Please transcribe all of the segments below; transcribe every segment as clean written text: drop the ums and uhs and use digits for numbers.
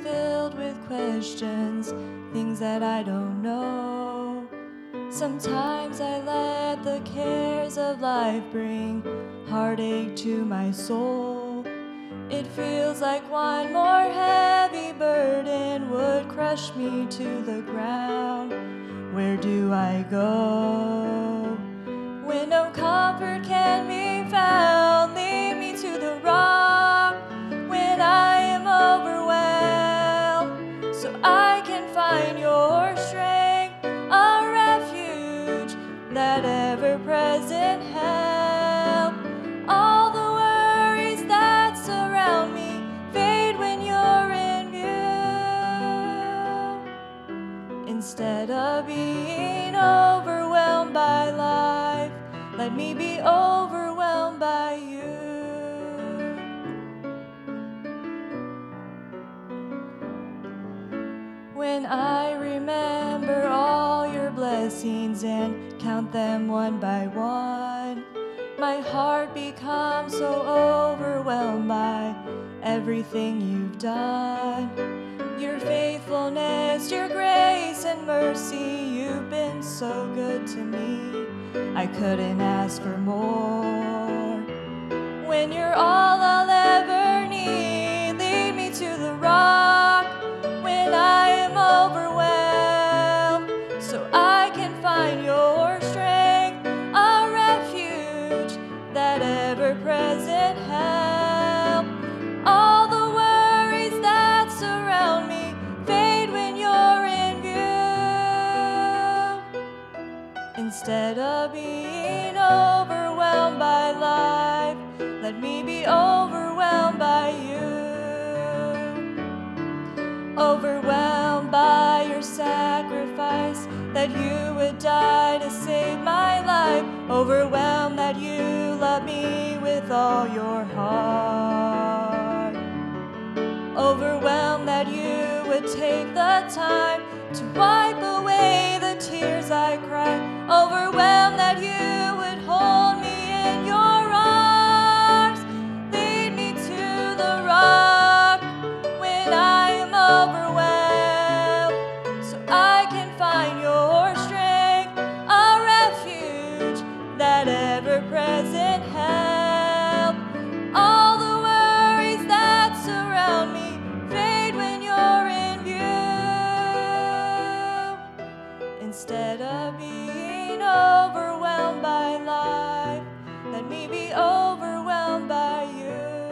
filled with questions, things that I don't know. Sometimes I let the cares of life bring heartache to my soul. It feels like one more heavy burden would crush me to the ground. Where do I go when no comfort can be found? Lead me to the rock when I am overwhelmed, so I can find your strength, a refuge, that ever-present help. All the worries that surround me fade when you're in view. Instead of being overwhelmed by life, let me be overwhelmed by you. When I remember all your blessings and count them one by one, my heart becomes so overwhelmed by everything you've done. Your faithfulness, your grace and mercy, you've been so good to me. I couldn't ask for more. When you're all I'll ever need, lead me to the rock when I am overwhelmed, so I can find your strength, a refuge, that ever-present help. All the worries that surround me fade when you're in view. Instead of being overwhelmed by life, let me be overwhelmed by you. Overwhelmed by your sacrifice, that you would die to save my life. Overwhelmed that you love me with all your heart. Overwhelmed that you would take the time to wipe away the tears I cry. Overwhelmed that you would hold me in your arms. Lead me to the rock when I am overwhelmed, so I can find your strength, a refuge, that ever-present help. All the worries that surround me fade when you're in view. Instead of being overwhelmed by life, let me be overwhelmed by you.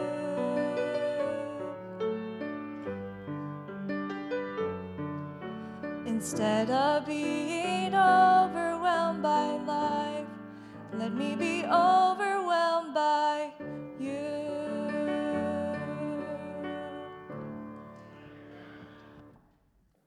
Instead of being overwhelmed by life, let me be overwhelmed by